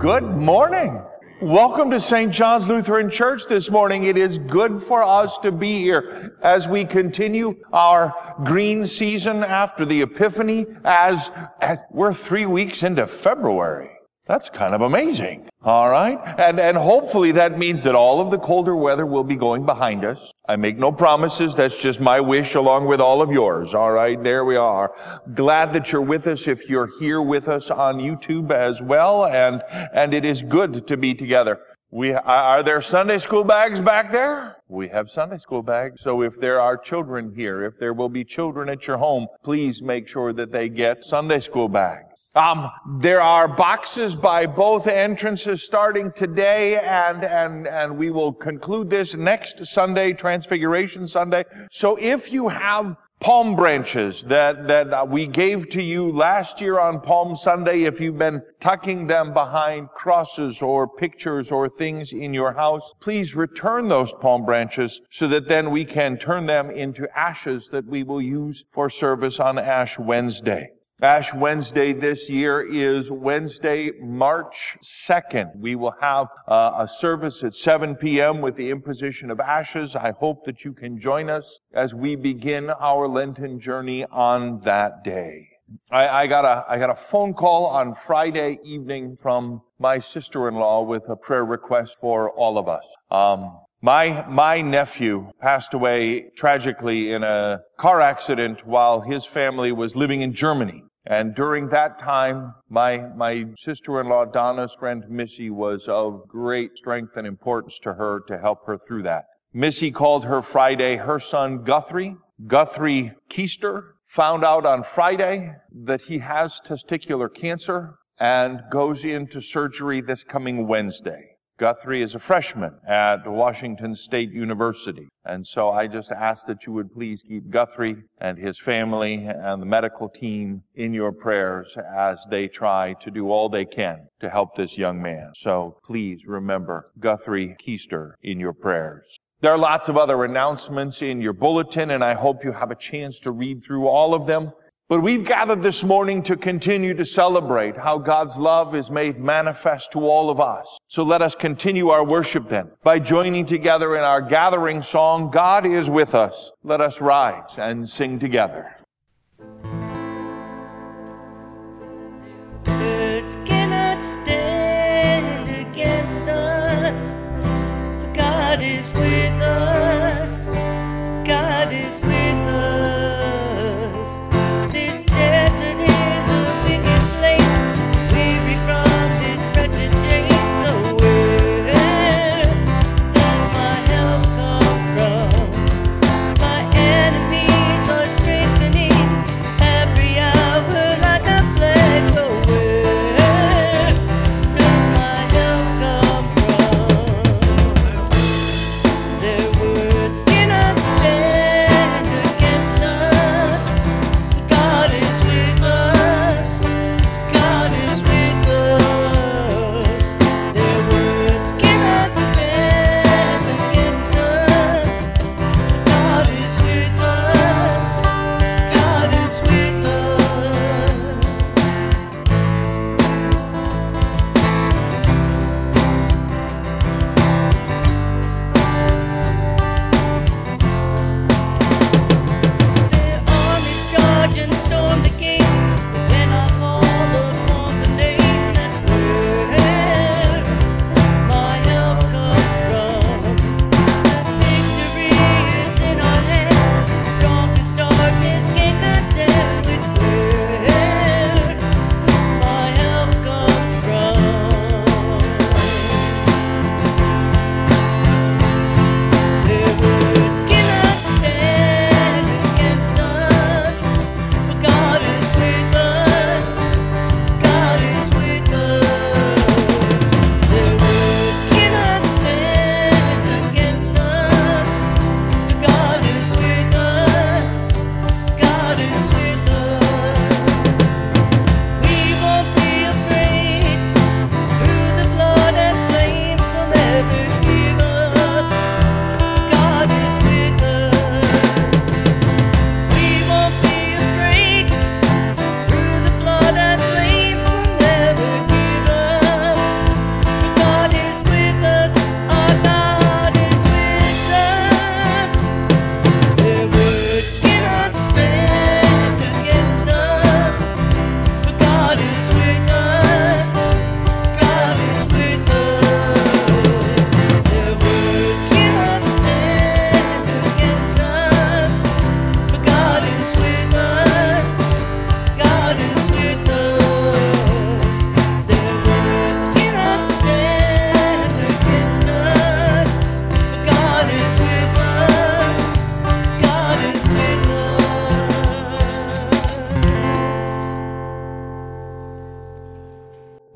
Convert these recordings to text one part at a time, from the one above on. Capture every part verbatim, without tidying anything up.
Good morning. Welcome to Saint John's Lutheran Church this morning. It is good for us to be here as we continue our green season after the Epiphany, as, as we're three weeks into February. That's kind of amazing. All right. And, and hopefully that means that all of the colder weather will be going behind us. I make no promises. That's just my wish along with all of yours. All right. There we are. Glad that you're with us if you're here with us on YouTube as well. And, and it is good to be together. We, are there Sunday school bags back there? We have Sunday school bags. So if there are children here, if there will be children at your home, please make sure that they get Sunday school bags. Um, there are boxes by both entrances starting today, and, and, and we will conclude this next Sunday, Transfiguration Sunday. So if you have palm branches that, that we gave to you last year on Palm Sunday, if you've been tucking them behind crosses or pictures or things in your house, please return those palm branches so that then we can turn them into ashes that we will use for service on Ash Wednesday. Ash Wednesday this year is Wednesday, March second. We will have uh, a service at seven p.m. with the imposition of ashes. I hope that you can join us as we begin our Lenten journey on that day. I, I got a I got a phone call on Friday evening from my sister-in-law with a prayer request for all of us. Um, My, my nephew passed away tragically in a car accident while his family was living in Germany. And during that time, my, my sister-in-law Donna's friend Missy was of great strength and importance to her to help her through that. Missy called her Friday. Her son Guthrie, Guthrie Keister, found out on Friday that he has testicular cancer and goes into surgery this coming Wednesday. Guthrie is a freshman at Washington State University. And so I just ask that you would please keep Guthrie and his family and the medical team in your prayers as they try to do all they can to help this young man. So please remember Guthrie Keister in your prayers. There are lots of other announcements in your bulletin, and I hope you have a chance to read through all of them. But we've gathered this morning to continue to celebrate how God's love is made manifest to all of us. So let us continue our worship then by joining together in our gathering song, God is with us. Let us rise and sing together. Words cannot stand against us, for God is with us. God is with us. Strengthen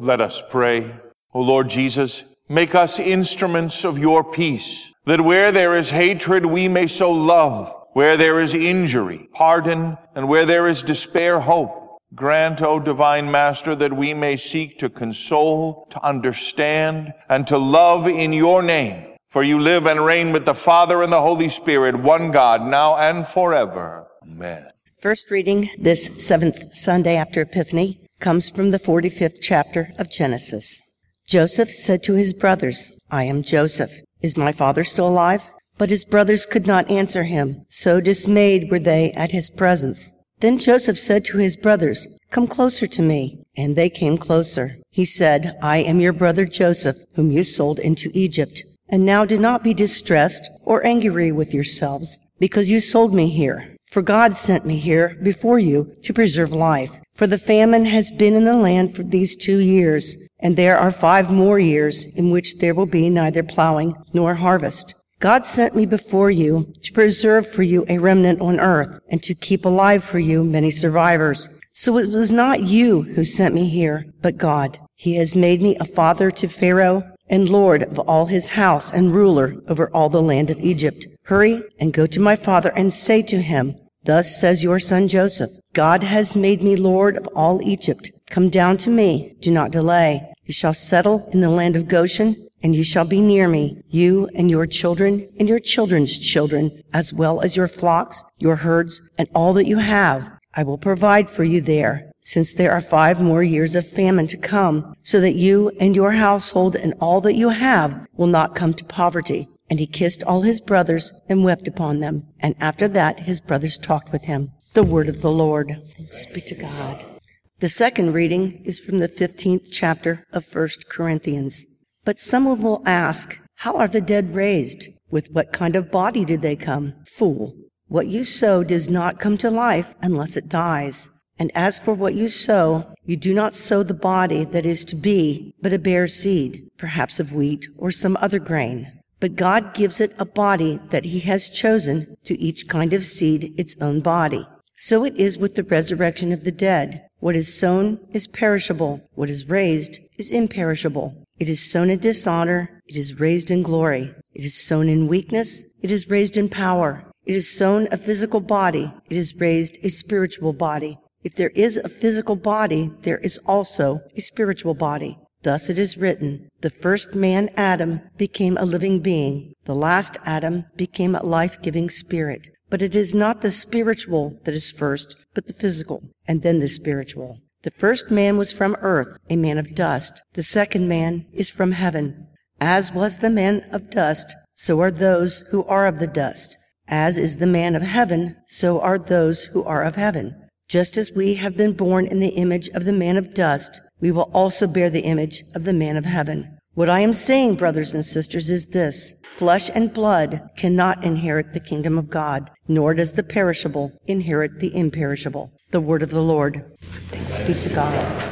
Let us pray. O Lord Jesus, make us instruments of your peace, that where there is hatred, we may sow love. Where there is injury, pardon, and where there is despair, hope. Grant, O divine Master, that we may seek to console, to understand, and to love in your name. For you live and reign with the Father and the Holy Spirit, one God, now and forever. Amen. First reading this seventh Sunday after Epiphany comes from the forty-fifth chapter of Genesis. Joseph said to his brothers, I am Joseph. Is my father still alive? But his brothers could not answer him, so dismayed were they at his presence. Then Joseph said to his brothers, Come closer to me. And they came closer. He said, I am your brother Joseph, whom you sold into Egypt. And now do not be distressed or angry with yourselves, because you sold me here. For God sent me here before you to preserve life. For the famine has been in the land for these two years, and there are five more years in which there will be neither plowing nor harvest. God sent me before you to preserve for you a remnant on earth and to keep alive for you many survivors. So it was not you who sent me here, but God. He has made me a father to Pharaoh and lord of all his house and ruler over all the land of Egypt. Hurry and go to my father and say to him, Thus says your son Joseph, God has made me lord of all Egypt. Come down to me, do not delay. You shall settle in the land of Goshen, and you shall be near me, you and your children and your children's children, as well as your flocks, your herds, and all that you have. I will provide for you there, since there are five more years of famine to come, so that you and your household and all that you have will not come to poverty. And he kissed all his brothers and wept upon them. And after that his brothers talked with him. The word of the Lord. Thanks be to God. The second reading is from the fifteenth chapter of First Corinthians. But someone will ask, How are the dead raised? With what kind of body do they come? Fool! What you sow does not come to life unless it dies. And as for what you sow, you do not sow the body that is to be, but a bare seed, perhaps of wheat or some other grain. But God gives it a body that he has chosen, to each kind of seed its own body. So it is with the resurrection of the dead. What is sown is perishable. What is raised is imperishable. It is sown in dishonor. It is raised in glory. It is sown in weakness. It is raised in power. It is sown a physical body. It is raised a spiritual body. If there is a physical body, there is also a spiritual body. Thus it is written, the first man, Adam, became a living being. The last Adam became a life-giving spirit. But it is not the spiritual that is first, but the physical, and then the spiritual. The first man was from earth, a man of dust. The second man is from heaven. As was the man of dust, so are those who are of the dust. As is the man of heaven, so are those who are of heaven. Just as we have been born in the image of the man of dust, we will also bear the image of the man of heaven. What I am saying, brothers and sisters, is this: flesh and blood cannot inherit the kingdom of God, nor does the perishable inherit the imperishable. The word of the Lord. Thanks be to God.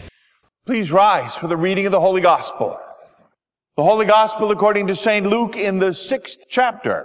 Please rise for the reading of the Holy Gospel. The Holy Gospel according to Saint Luke in the sixth chapter.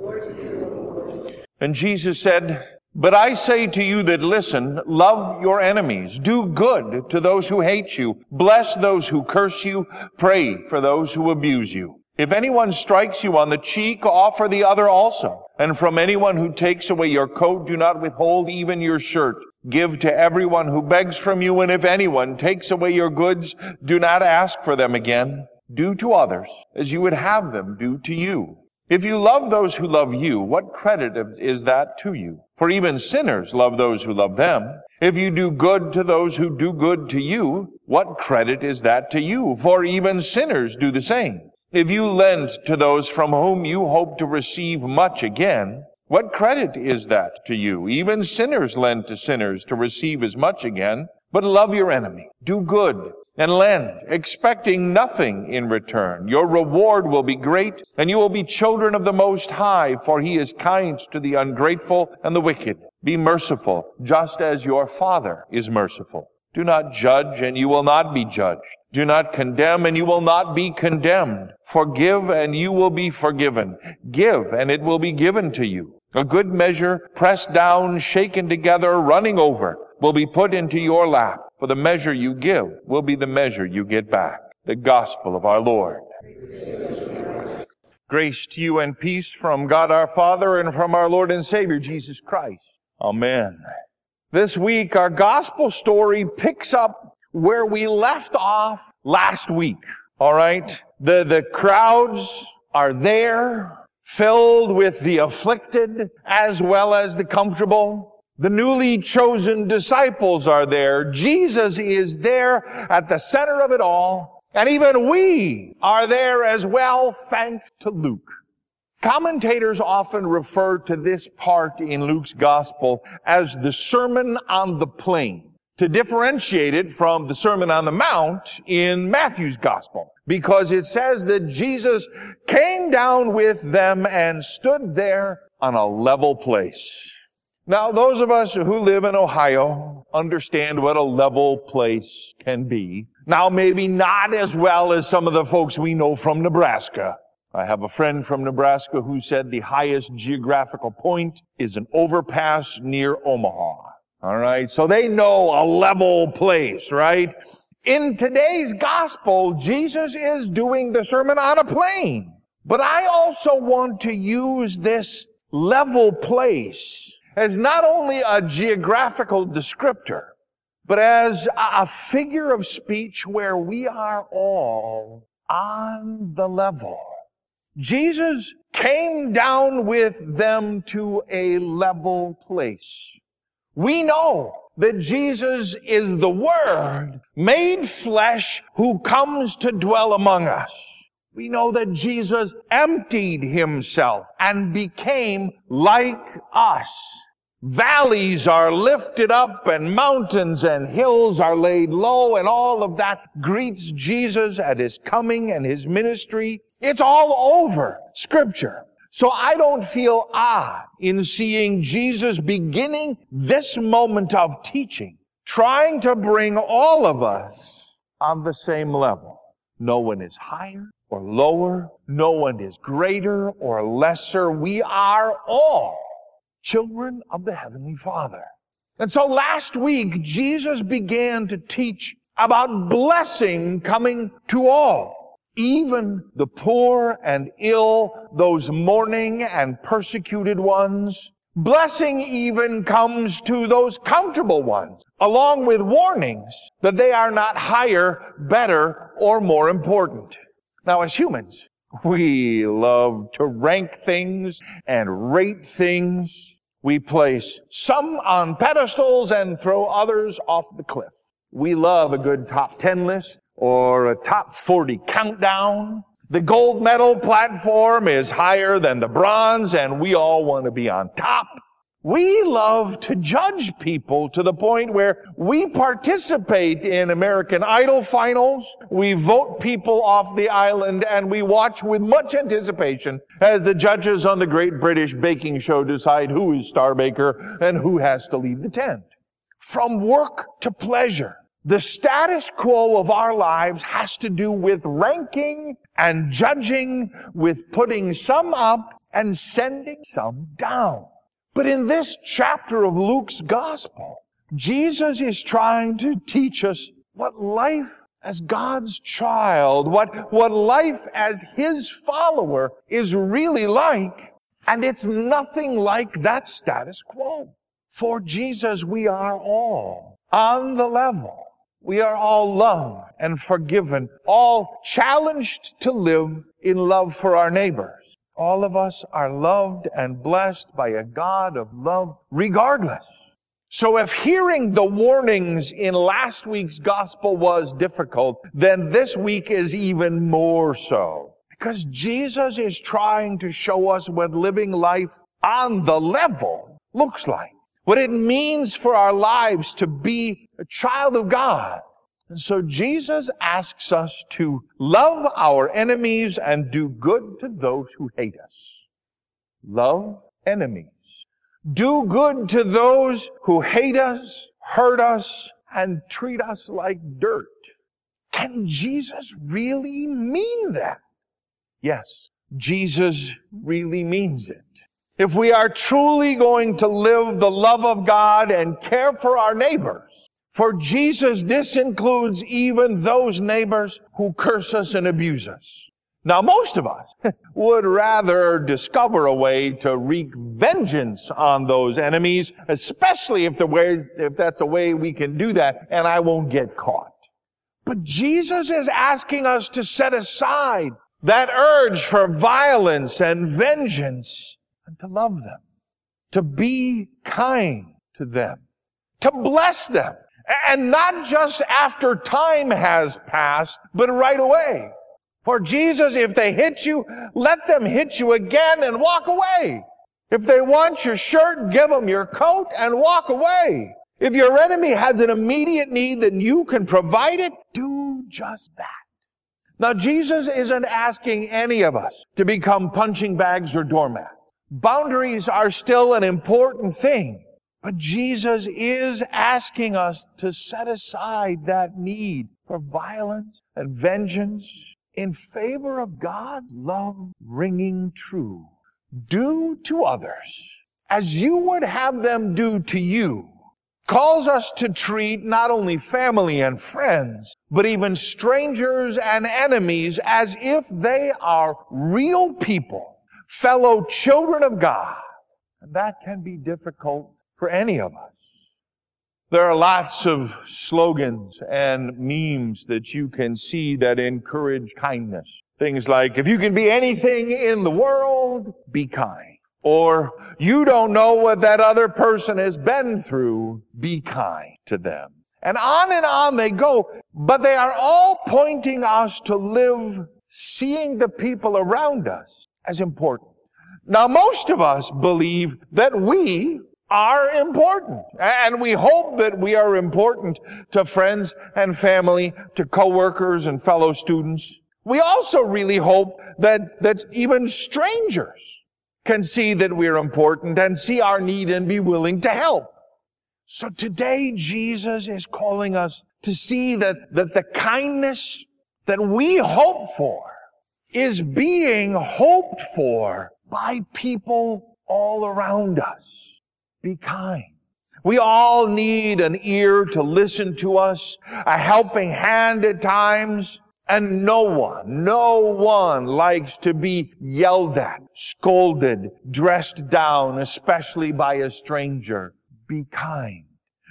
And Jesus said, But I say to you that listen, love your enemies, do good to those who hate you, bless those who curse you, pray for those who abuse you. If anyone strikes you on the cheek, offer the other also. And from anyone who takes away your coat, do not withhold even your shirt. Give to everyone who begs from you, and if anyone takes away your goods, do not ask for them again. Do to others as you would have them do to you. If you love those who love you, what credit is that to you? For even sinners love those who love them. If you do good to those who do good to you, what credit is that to you? For even sinners do the same. If you lend to those from whom you hope to receive much again, what credit is that to you? Even sinners lend to sinners to receive as much again. But love your enemy, do good, and lend, expecting nothing in return. Your reward will be great, and you will be children of the Most High, for he is kind to the ungrateful and the wicked. Be merciful, just as your Father is merciful. Do not judge, and you will not be judged. Do not condemn, and you will not be condemned. Forgive, and you will be forgiven. Give, and it will be given to you. A good measure, pressed down, shaken together, running over, will be put into your lap. For the measure you give will be the measure you get back. The gospel of our Lord. Grace to you and peace from God our Father and from our Lord and Savior, Jesus Christ. Amen. This week, our gospel story picks up where we left off last week. All right? The, the crowds are there, filled with the afflicted as well as the comfortable. The newly chosen disciples are there. Jesus is there at the center of it all. And even we are there as well, thanks to Luke. Commentators often refer to this part in Luke's gospel as the Sermon on the Plain, to differentiate it from the Sermon on the Mount in Matthew's gospel, because it says that Jesus came down with them and stood there on a level place. Now, those of us who live in Ohio understand what a level place can be. Now, maybe not as well as some of the folks we know from Nebraska. I have a friend from Nebraska who said the highest geographical point is an overpass near Omaha. All right, so they know a level place, right? In today's gospel, Jesus is doing the sermon on a plain. But I also want to use this level place as not only a geographical descriptor, but as a figure of speech where we are all on the level. Jesus came down with them to a level place. We know that Jesus is the Word made flesh who comes to dwell among us. We know that Jesus emptied himself and became like us. Valleys are lifted up and mountains and hills are laid low, and all of that greets Jesus at his coming and his ministry. It's all over Scripture. So I don't feel odd in seeing Jesus beginning this moment of teaching, trying to bring all of us on the same level. No one is higher or lower. No one is greater or lesser. We are all children of the Heavenly Father. And so last week, Jesus began to teach about blessing coming to all, even the poor and ill, those mourning and persecuted ones. Blessing even comes to those comfortable ones, along with warnings that they are not higher, better, or more important. Now, as humans, we love to rank things and rate things. We place some on pedestals and throw others off the cliff. We love a good top ten list or a top forty countdown. The gold medal platform is higher than the bronze, and we all want to be on top. We love to judge people to the point where we participate in American Idol finals, we vote people off the island, and we watch with much anticipation as the judges on the Great British Baking Show decide who is star baker and who has to leave the tent. From work to pleasure, the status quo of our lives has to do with ranking and judging, with putting some up and sending some down. But in this chapter of Luke's gospel, Jesus is trying to teach us what life as God's child, what, what life as his follower is really like. And it's nothing like that status quo. For Jesus, we are all on the level. We are all loved and forgiven, all challenged to live in love for our neighbors. All of us are loved and blessed by a God of love regardless. So if hearing the warnings in last week's gospel was difficult, then this week is even more so. Because Jesus is trying to show us what living life on the level looks like. What it means for our lives to be a child of God. And so Jesus asks us to love our enemies and do good to those who hate us. Love enemies. Do good to those who hate us, hurt us, and treat us like dirt. Can Jesus really mean that? Yes, Jesus really means it. If we are truly going to live the love of God and care for our neighbors, For Jesus, this includes even those neighbors who curse us and abuse us. Now, most of us would rather discover a way to wreak vengeance on those enemies, especially if the way, if that's a way we can do that and I won't get caught. But Jesus is asking us to set aside that urge for violence and vengeance and to love them, to be kind to them, to bless them, and not just after time has passed, but right away. For Jesus, if they hit you, let them hit you again and walk away. If they want your shirt, give them your coat and walk away. If your enemy has an immediate need, then you can provide it. Do just that. Now, Jesus isn't asking any of us to become punching bags or doormats. Boundaries are still an important thing. But Jesus is asking us to set aside that need for violence and vengeance in favor of God's love ringing true. Do to others as you would have them do to you. Calls us to treat not only family and friends, but even strangers and enemies as if they are real people, fellow children of God. And that can be difficult for any of us. There are lots of slogans and memes that you can see that encourage kindness. Things like, if you can be anything in the world, be kind. Or, you don't know what that other person has been through, be kind to them. And on and on they go, but they are all pointing us to live seeing the people around us as important. Now, most of us believe that we are important. And we hope that we are important to friends and family, to coworkers and fellow students. We also really hope that, that even strangers can see that we're important and see our need and be willing to help. So today, Jesus is calling us to see that, that the kindness that we hope for is being hoped for by people all around us. Be kind. We all need an ear to listen to us, a helping hand at times, and no one, no one likes to be yelled at, scolded, dressed down, especially by a stranger. Be kind.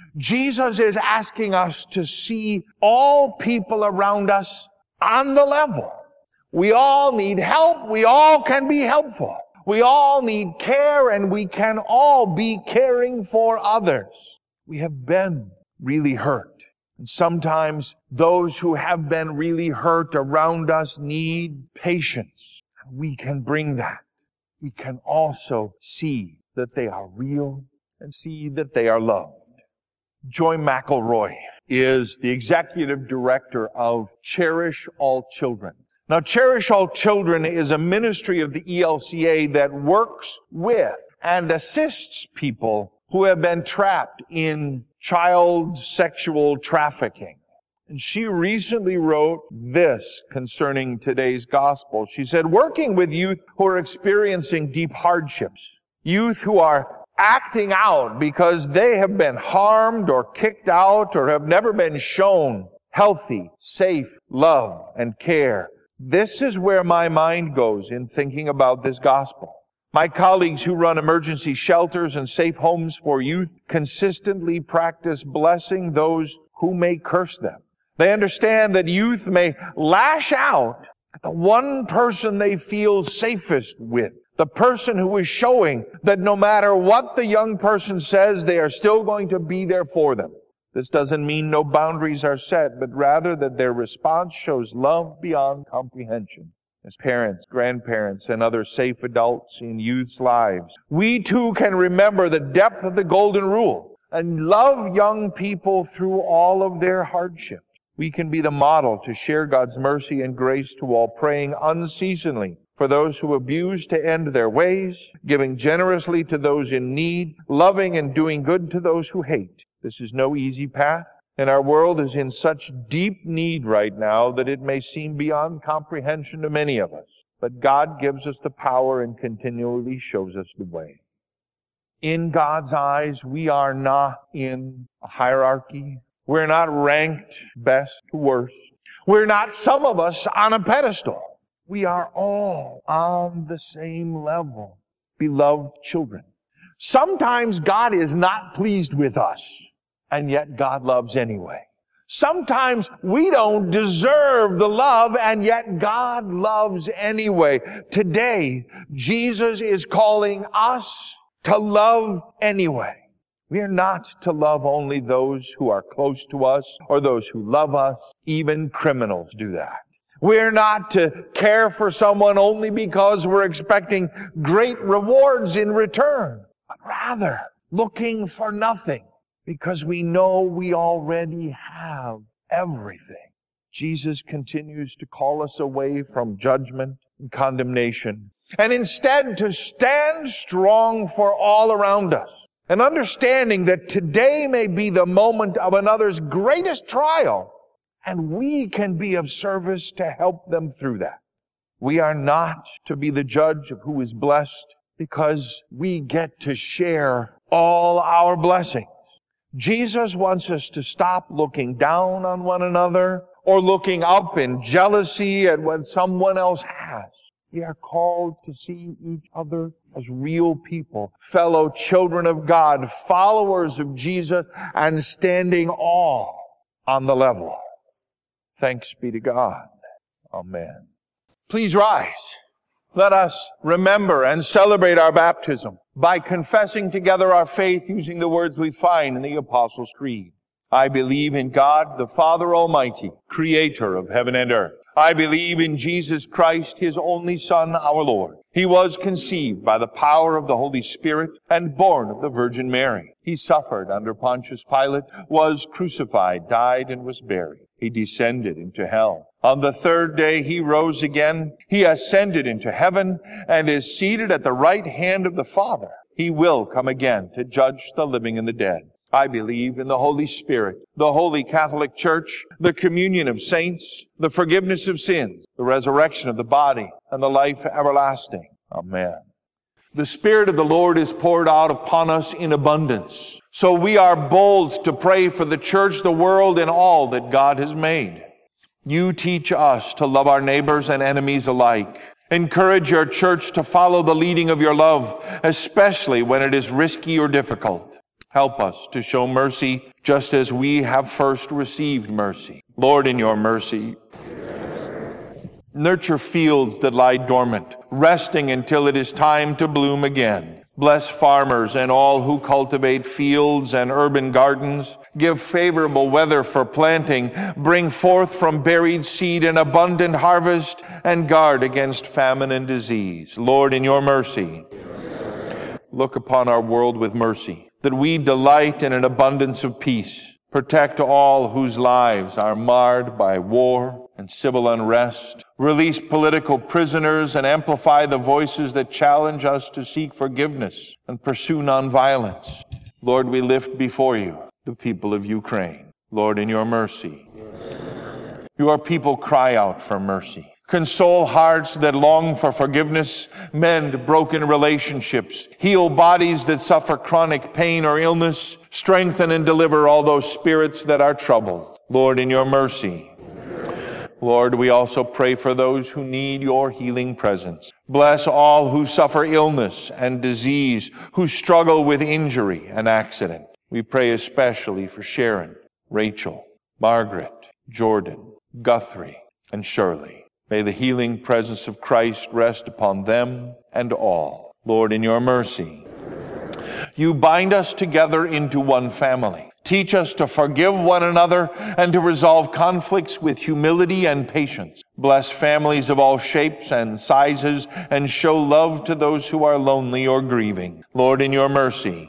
Jesus is asking us to see all people around us on the level. We all need help. We all can be helpful. We all need care, and we can all be caring for others. We have been really hurt. And sometimes those who have been really hurt around us need patience. We can bring that. We can also see that they are real and see that they are loved. Joy McElroy is the executive director of Cherish All Children. Now, Cherish All Children is a ministry of the E L C A that works with and assists people who have been trapped in child sexual trafficking. And she recently wrote this concerning today's gospel. She said, working with youth who are experiencing deep hardships, youth who are acting out because they have been harmed or kicked out or have never been shown healthy, safe love and care. This is where my mind goes in thinking about this gospel. My colleagues who run emergency shelters and safe homes for youth consistently practice blessing those who may curse them. They understand that youth may lash out at the one person they feel safest with, the person who is showing that no matter what the young person says, they are still going to be there for them. This doesn't mean no boundaries are set, but rather that their response shows love beyond comprehension. As parents, grandparents, and other safe adults in youth's lives, we too can remember the depth of the golden rule and love young people through all of their hardships. We can be the model to share God's mercy and grace to all, praying unceasingly for those who abuse to end their ways, giving generously to those in need, loving and doing good to those who hate. This is no easy path, and our world is in such deep need right now that it may seem beyond comprehension to many of us. But God gives us the power and continually shows us the way. In God's eyes, we are not in a hierarchy We're not ranked best to worst. We're not, some of us, on a pedestal. We are all on the same level, beloved children. Sometimes God is not pleased with us, and yet God loves anyway. Sometimes we don't deserve the love, and yet God loves anyway. Today, Jesus is calling us to love anyway. We are not to love only those who are close to us or those who love us. Even criminals do that. We're not to care for someone only because we're expecting great rewards in return, but rather looking for nothing because we know we already have everything. Jesus continues to call us away from judgment and condemnation, and instead to stand strong for all around us, and understanding that today may be the moment of another's greatest trial, and we can be of service to help them through that. We are not to be the judge of who is blessed because we get to share all our blessings. Jesus wants us to stop looking down on one another or looking up in jealousy at what someone else has. We are called to see each other as real people, fellow children of God, followers of Jesus, and standing all on the level. Thanks be to God. Amen. Please rise. Let us remember and celebrate our baptism by confessing together our faith using the words we find in the Apostles' Creed. I believe in God, the Father Almighty, creator of heaven and earth. I believe in Jesus Christ, his only Son, our Lord. He was conceived by the power of the Holy Spirit and born of the Virgin Mary. He suffered under Pontius Pilate, was crucified, died, and was buried. He descended into hell. On the third day he rose again. He ascended into heaven and is seated at the right hand of the Father. He will come again to judge the living and the dead. I believe in the Holy Spirit, the Holy Catholic Church, the communion of saints, the forgiveness of sins, the resurrection of the body, and the life everlasting. Amen. The Spirit of the Lord is poured out upon us in abundance. So we are bold to pray for the church, the world, and all that God has made. You teach us to love our neighbors and enemies alike. Encourage your church to follow the leading of your love, especially when it is risky or difficult. Help us to show mercy just as we have first received mercy. Lord, in your mercy, nurture fields that lie dormant, resting until it is time to bloom again. Bless farmers and all who cultivate fields and urban gardens. Give favorable weather for planting. Bring forth from buried seed an abundant harvest, and guard against famine and disease. Lord, in your mercy, look upon our world with mercy, that we delight in an abundance of peace. Protect all whose lives are marred by war and civil unrest. Release political prisoners and amplify the voices that challenge us to seek forgiveness and pursue nonviolence. Lord, we lift before you the people of Ukraine. Lord, in your mercy, your people cry out for mercy. Console hearts that long for forgiveness, mend broken relationships, heal bodies that suffer chronic pain or illness, strengthen and deliver all those spirits that are troubled. Lord, in your mercy. Lord, we also pray for those who need your healing presence. Bless all who suffer illness and disease, who struggle with injury and accident. We pray especially for Sharon, Rachel, Margaret, Jordan, Guthrie, and Shirley. May the healing presence of Christ rest upon them and all. Lord, in your mercy, you bind us together into one family. Teach us to forgive one another and to resolve conflicts with humility and patience. Bless families of all shapes and sizes and show love to those who are lonely or grieving. Lord, in your mercy,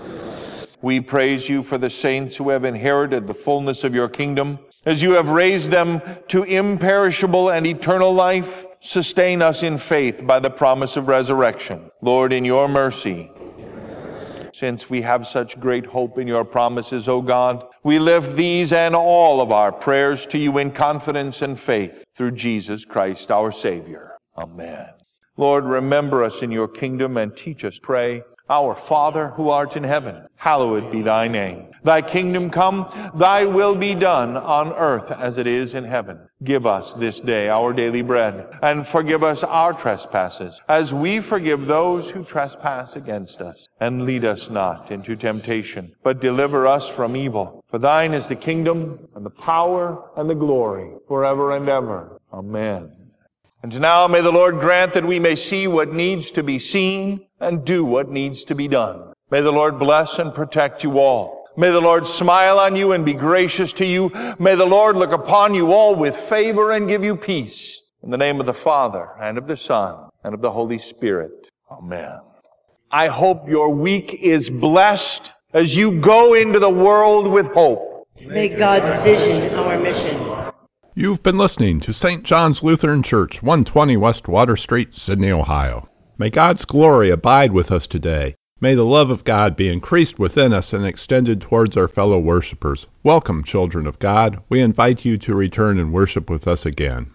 we praise you for the saints who have inherited the fullness of your kingdom. As you have raised them to imperishable and eternal life, sustain us in faith by the promise of resurrection. Lord, in your mercy, since we have such great hope in your promises, O God, we lift these and all of our prayers to you in confidence and faith through Jesus Christ, our Savior. Amen. Lord, remember us in your kingdom and teach us to pray. Our Father, who art in heaven, hallowed be thy name. Thy kingdom come, thy will be done on earth as it is in heaven. Give us this day our daily bread, and forgive us our trespasses, as we forgive those who trespass against us. And lead us not into temptation, but deliver us from evil. For thine is the kingdom, and the power, and the glory, forever and ever. Amen. And now may the Lord grant that we may see what needs to be seen and do what needs to be done. May the Lord bless and protect you all. May the Lord smile on you and be gracious to you. May the Lord look upon you all with favor and give you peace. In the name of the Father, and of the Son, and of the Holy Spirit. Amen. I hope your week is blessed as you go into the world with hope. To make God's vision our mission. You've been listening to Saint John's Lutheran Church, one twenty West Water Street, Sydney, Ohio. May God's glory abide with us today. May the love of God be increased within us and extended towards our fellow worshipers. Welcome, children of God. We invite you to return and worship with us again.